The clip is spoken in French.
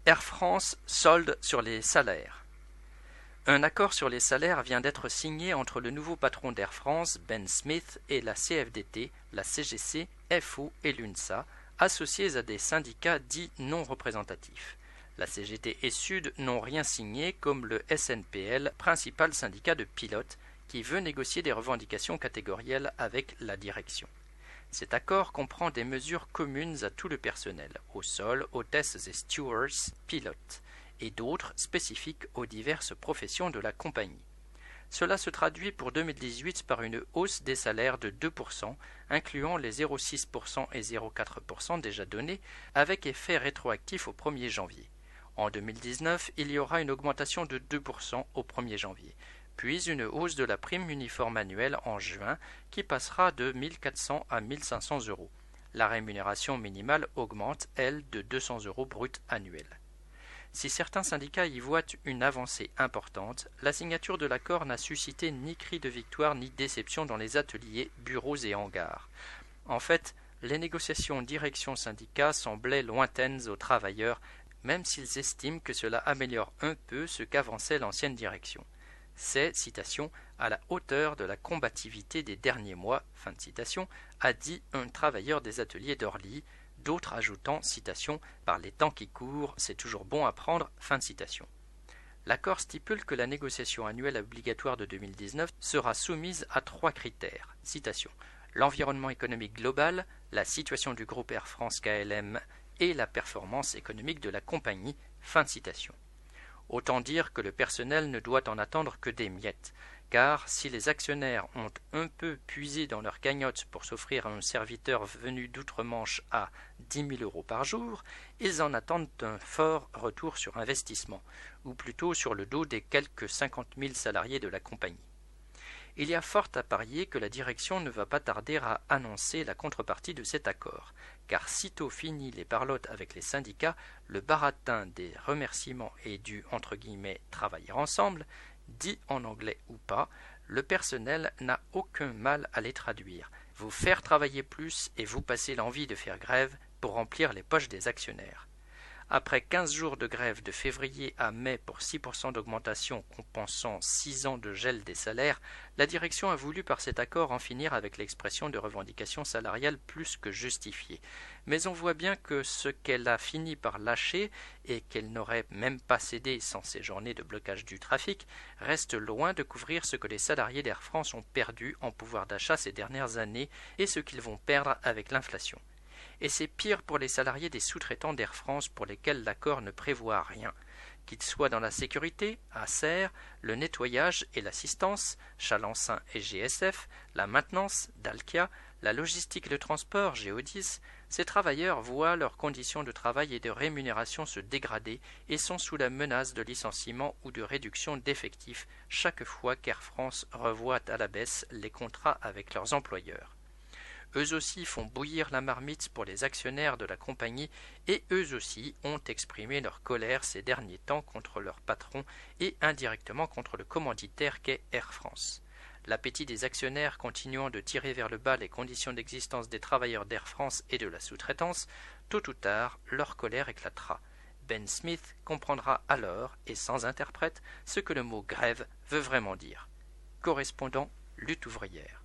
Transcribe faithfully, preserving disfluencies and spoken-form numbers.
Air France solde sur les salaires. Un accord sur les salaires vient d'être signé entre le nouveau patron d'Air France, Ben Smith, et la C F D T, la C G C, F O et l'UNSA, associés à des syndicats dits non représentatifs. La C G T et Sud n'ont rien signé, comme le S N P L, principal syndicat de pilotes, qui veut négocier des revendications catégorielles avec la direction. Cet accord comprend des mesures communes à tout le personnel, au sol, hôtesses et stewards, pilotes, et d'autres spécifiques aux diverses professions de la compagnie. Cela se traduit pour deux mille dix-huit par une hausse des salaires de deux pour cent, incluant les zéro virgule six pour cent et zéro virgule quatre pour cent déjà donnés, avec effet rétroactif au premier janvier. En deux mille dix-neuf, il y aura une augmentation de deux pour cent au premier janvier, puis une hausse de la prime uniforme annuelle en juin qui passera de mille quatre cents à mille cinq cents euros. La rémunération minimale augmente, elle, de deux cents euros brut annuels. Si certains syndicats y voient une avancée importante, la signature de l'accord n'a suscité ni cri de victoire ni déception dans les ateliers, bureaux et hangars. En fait, les négociations direction-syndicat semblaient lointaines aux travailleurs, même s'ils estiment que cela améliore un peu ce qu'avançait l'ancienne direction. C'est, citation, à la hauteur de la combativité des derniers mois, fin de citation, a dit un travailleur des ateliers d'Orly, d'autres ajoutant, citation, par les temps qui courent, c'est toujours bon à prendre, fin de citation. L'accord stipule que la négociation annuelle obligatoire de deux mille dix-neuf sera soumise à trois critères, citation, l'environnement économique global, la situation du groupe Air France K L M et la performance économique de la compagnie, fin de citation. Autant dire que le personnel ne doit en attendre que des miettes, car si les actionnaires ont un peu puisé dans leur cagnotte pour s'offrir à un serviteur venu d'outre-Manche à dix mille euros par jour, ils en attendent un fort retour sur investissement, ou plutôt sur le dos des quelques cinquante mille salariés de la compagnie. Il y a fort à parier que la direction ne va pas tarder à annoncer la contrepartie de cet accord, car sitôt fini les parlottes avec les syndicats, le baratin des remerciements et du entre guillemets travailler ensemble, dit en anglais ou pas, le personnel n'a aucun mal à les traduire, vous faire travailler plus et vous passer l'envie de faire grève pour remplir les poches des actionnaires. Après quinze jours de grève de février à mai pour six pour cent d'augmentation compensant six ans de gel des salaires, la direction a voulu par cet accord en finir avec l'expression de revendication salariale plus que justifiée. Mais on voit bien que ce qu'elle a fini par lâcher, et qu'elle n'aurait même pas cédé sans ces journées de blocage du trafic, reste loin de couvrir ce que les salariés d'Air France ont perdu en pouvoir d'achat ces dernières années et ce qu'ils vont perdre avec l'inflation. Et c'est pire pour les salariés des sous-traitants d'Air France pour lesquels l'accord ne prévoit rien, qu'ils soient dans la sécurité, Acer, le nettoyage et l'assistance, Chalençon et G S F, la maintenance, Dalkia, la logistique et le transport, Géodis. Ces travailleurs voient leurs conditions de travail et de rémunération se dégrader et sont sous la menace de licenciement ou de réduction d'effectifs chaque fois qu'Air France revoit à la baisse les contrats avec leurs employeurs. Eux aussi font bouillir la marmite pour les actionnaires de la compagnie et eux aussi ont exprimé leur colère ces derniers temps contre leur patron et indirectement contre le commanditaire qu'est Air France. L'appétit des actionnaires continuant de tirer vers le bas les conditions d'existence des travailleurs d'Air France et de la sous-traitance, tôt ou tard, leur colère éclatera. Ben Smith comprendra alors, et sans interprète, ce que le mot grève veut vraiment dire. Correspondant Lutte ouvrière.